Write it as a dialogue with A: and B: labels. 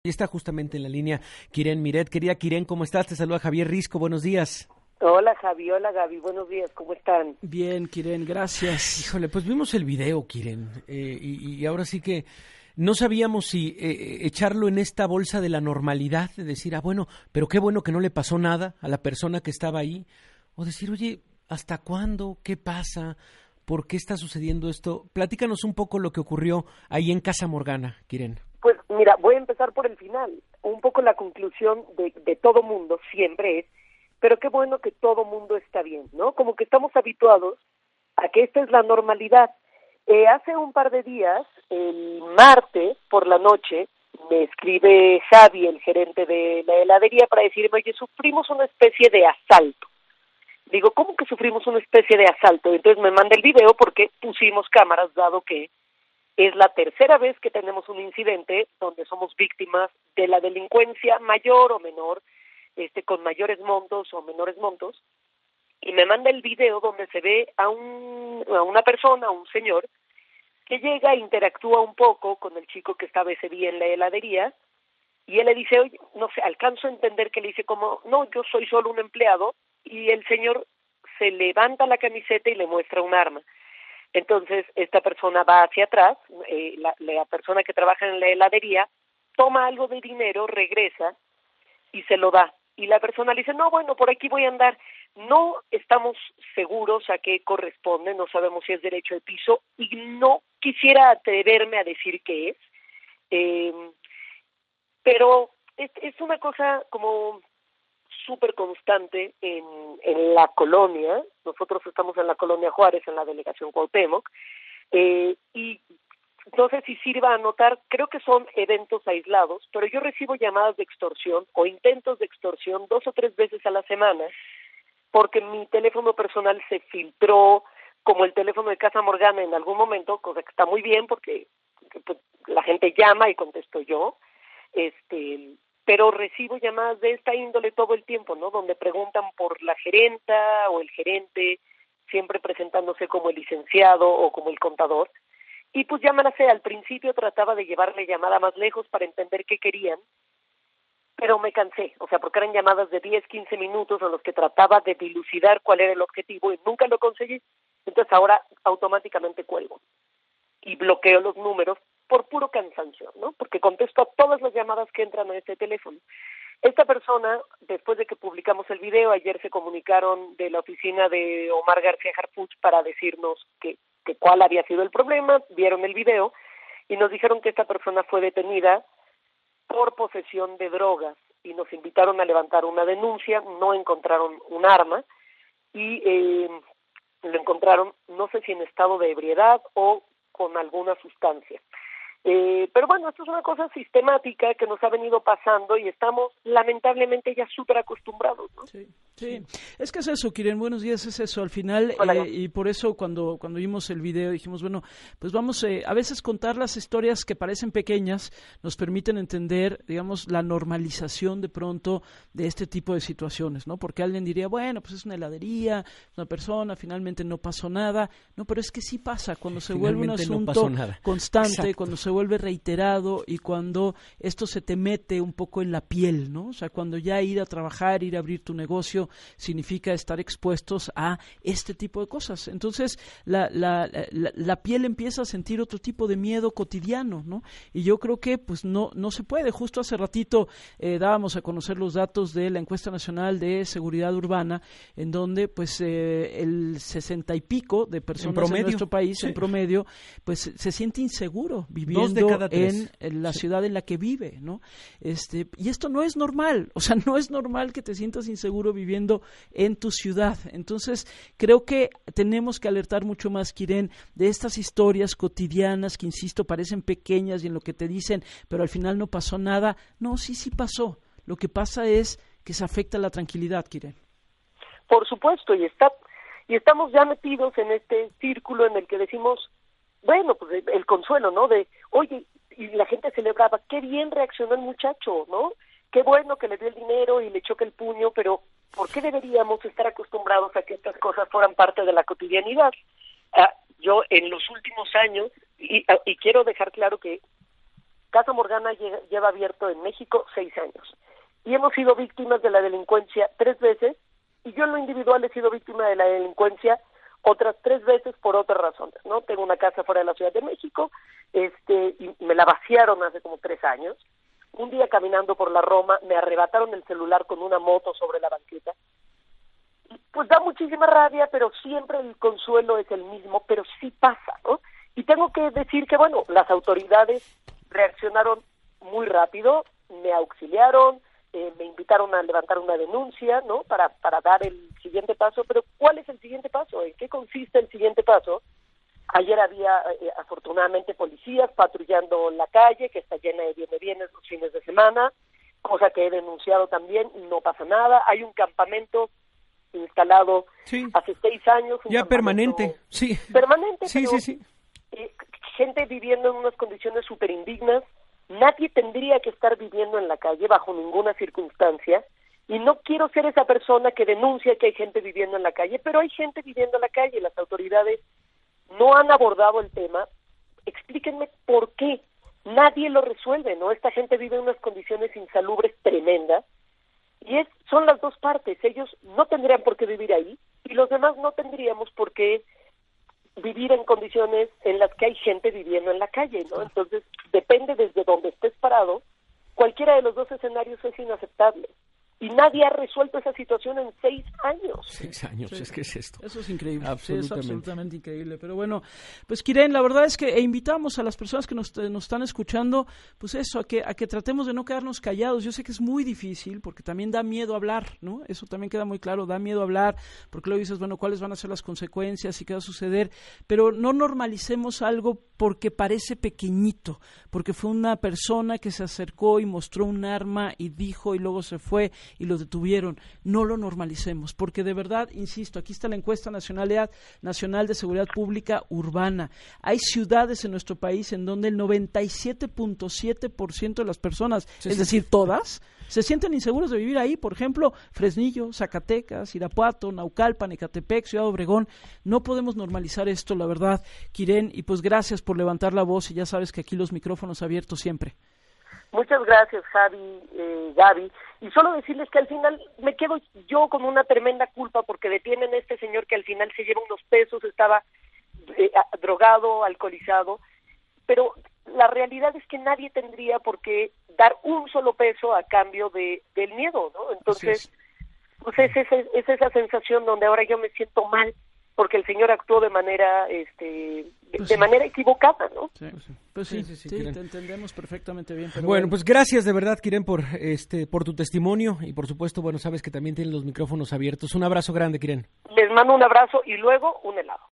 A: Y está justamente en la línea Kiren Miret. Querida Kiren, ¿cómo estás? Te saluda Javier Risco, buenos días.
B: Hola Javi, hola Gaby, buenos días, ¿cómo están?
C: Bien, Kiren, gracias.
A: Híjole, pues vimos el video, Kiren, y ahora sí que no sabíamos si echarlo en esta bolsa de la normalidad, de decir, bueno, pero qué bueno que no le pasó nada a la persona que estaba ahí, o decir, oye, ¿hasta cuándo? ¿Qué pasa? ¿Por qué está sucediendo esto? Platícanos un poco lo que ocurrió ahí en Casa Morgana, Kiren.
B: Pues mira, voy a empezar por el final. Un poco la conclusión de todo mundo siempre es, pero qué bueno que todo mundo está bien, ¿no? Como que estamos habituados a que esta es la normalidad. Hace un par de días, el martes por la noche, me escribe Javi, el gerente de la heladería, para decirme, oye, sufrimos una especie de asalto. Digo, ¿cómo que sufrimos una especie de asalto? Entonces me manda el video porque pusimos cámaras, dado que es la tercera vez que tenemos un incidente donde somos víctimas de la delincuencia mayor o menor, con mayores montos o menores montos, y me manda el video donde se ve a una persona, a un señor, que llega e interactúa un poco con el chico que estaba ese día en la heladería, y él le dice, oye, no sé, alcanzo a entender que le dice como, no, yo soy solo un empleado, y el señor se levanta la camiseta y le muestra un arma. Entonces, esta persona va hacia atrás, la persona que trabaja en la heladería, toma algo de dinero, regresa y se lo da. Y la persona le dice, no, bueno, por aquí voy a andar. No estamos seguros a qué corresponde, no sabemos si es derecho de piso y no quisiera atreverme a decir qué es. Pero es una cosa como súper constante en la colonia. Nosotros estamos en la colonia Juárez, en la delegación Cuauhtémoc, y no sé si sirva a notar, creo que son eventos aislados, pero yo recibo llamadas de extorsión o intentos de extorsión 2 o 3 veces a la semana, porque mi teléfono personal se filtró como el teléfono de Casa Morgana en algún momento, cosa que está muy bien porque pues, la gente llama y contesto yo, pero recibo llamadas de esta índole todo el tiempo, ¿no? Donde preguntan por la gerenta o el gerente, siempre presentándose como el licenciado o como el contador. Y pues ya me la sé, al principio trataba de llevar la llamada más lejos para entender qué querían, pero me cansé, o sea, porque eran llamadas de 10, 15 minutos en los que trataba de dilucidar cuál era el objetivo y nunca lo conseguí. Entonces ahora automáticamente cuelgo y bloqueo los números por puro cansancio, ¿no? Porque contesto a todas las llamadas que entran a este teléfono. Esta persona, después de que publicamos el video, ayer se comunicaron de la oficina de Omar García Harfuch para decirnos que cuál había sido el problema, vieron el video y nos dijeron que esta persona fue detenida por posesión de drogas y nos invitaron a levantar una denuncia, no encontraron un arma y lo encontraron, no sé si en estado de ebriedad o con alguna sustancia. Pero bueno, esto es una cosa sistemática que nos ha venido pasando y estamos lamentablemente ya súper acostumbrados, ¿no?
C: Sí. Es que es eso, Kiren, buenos días, es eso, al final, y por eso cuando vimos el video dijimos, bueno, pues vamos, a veces contar las historias que parecen pequeñas nos permiten entender, digamos, la normalización de pronto de este tipo de situaciones, ¿no? Porque alguien diría, bueno, pues es una heladería, una persona, finalmente no pasó nada, no, pero es que sí pasa, cuando se vuelve un asunto constante, exacto, cuando se vuelve reiterado y cuando esto se te mete un poco en la piel, ¿no? O sea, cuando ya ir a trabajar, ir a abrir tu negocio significa estar expuestos a este tipo de cosas. Entonces, la piel empieza a sentir otro tipo de miedo cotidiano, ¿no? Y yo creo que pues no se puede. Justo hace ratito dábamos a conocer los datos de la encuesta nacional de seguridad urbana, en donde pues el 60 y pico de personas en nuestro país, sí, en promedio, pues se siente inseguro viviendo en la ciudad en la que vive, ¿no? Y esto no es normal, o sea, no es normal que te sientas inseguro viviendo en tu ciudad. Entonces, creo que tenemos que alertar mucho más, Kiren, de estas historias cotidianas que, insisto, parecen pequeñas y en lo que te dicen, pero al final no pasó nada. No, sí pasó. Lo que pasa es que se afecta la tranquilidad, Kiren.
B: Por supuesto, y estamos ya metidos en este círculo en el que decimos, bueno, pues el consuelo, ¿no? De, oye, y la gente celebraba, qué bien reaccionó el muchacho, ¿no? Qué bueno que le dio el dinero y le choca el puño, pero ¿por qué deberíamos estar acostumbrados a que estas cosas fueran parte de la cotidianidad? Yo en los últimos años, y quiero dejar claro que Casa Morgana lleva abierto en México 6 años y hemos sido víctimas de la delincuencia 3 veces, y yo en lo individual he sido víctima de la delincuencia otras 3 veces por otras razones, ¿no? Tengo una casa fuera de la Ciudad de México, y me la vaciaron hace como 3 años. Un día caminando por la Roma me arrebataron el celular con una moto sobre la banqueta. Pues da muchísima rabia, pero siempre el consuelo es el mismo, pero sí pasa, ¿no? Y tengo que decir que, bueno, las autoridades reaccionaron muy rápido, me auxiliaron, me invitaron a levantar una denuncia, ¿no? Para dar el siguiente paso. Pero ¿cuál es el siguiente paso? ¿En qué consiste el siguiente paso? Ayer había, afortunadamente, policías patrullando la calle, que está llena de bienes los fines de semana, cosa que he denunciado también, no pasa nada. Hay un campamento instalado hace 6 años.
A: Ya permanente, sí.
B: Permanente,
A: sí,
B: pero,
A: sí.
B: Gente viviendo en unas condiciones súper indignas. Nadie tendría que estar viviendo en la calle bajo ninguna circunstancia, y no quiero ser esa persona que denuncia que hay gente viviendo en la calle, pero hay gente viviendo en la calle. Las autoridades no han abordado el tema. Explíquenme por qué. Nadie lo resuelve, ¿no? Esta gente vive en unas condiciones insalubres tremendas, y son las dos partes. Ellos no tendrían por qué vivir ahí, y los demás no tendríamos por qué vivir en condiciones en las que hay gente viviendo en la calle, ¿no? Entonces, depende desde donde estés parado, cualquiera de los dos escenarios es inaceptable. Y nadie ha resuelto esa situación en 6 años.
A: 6 años, sí. Es que es esto.
C: Eso es increíble.
A: Absolutamente.
C: Sí, es absolutamente increíble. Pero bueno, pues Kiren, la verdad es que invitamos a las personas que nos están escuchando, pues eso, a que tratemos de no quedarnos callados. Yo sé que es muy difícil, porque también da miedo hablar, ¿no? Eso también queda muy claro, da miedo hablar, porque luego dices, bueno, ¿cuáles van a ser las consecuencias y qué va a suceder? Pero no normalicemos algo porque parece pequeñito, porque fue una persona que se acercó y mostró un arma y dijo, y luego se fue y lo detuvieron. No lo normalicemos, porque de verdad, insisto, aquí está la encuesta nacional de seguridad pública urbana. Hay ciudades en nuestro país en donde el 97.7% de las personas, es decir, todas, se sienten inseguros de vivir ahí. Por ejemplo, Fresnillo, Zacatecas, Irapuato, Naucalpan, Ecatepec, Ciudad Obregón. No podemos normalizar esto, la verdad, Kiren, y pues gracias por levantar la voz, y ya sabes que aquí los micrófonos abiertos siempre.
B: Muchas gracias, Gaby. Y solo decirles que al final me quedo yo con una tremenda culpa, porque detienen a este señor que al final se lleva unos pesos, estaba drogado, alcoholizado, pero la realidad es que nadie tendría por qué dar un solo peso a cambio del miedo, ¿no? Entonces, pues es esa sensación donde ahora yo me siento mal, porque el señor actuó de manera manera equivocada, ¿no?
C: Sí. Pues sí, te entendemos perfectamente bien. Pero
A: bueno, pues gracias de verdad, Kiren, por tu testimonio, y por supuesto, bueno, sabes que también tienen los micrófonos abiertos. Un abrazo grande, Kiren.
B: Les mando un abrazo y luego un helado.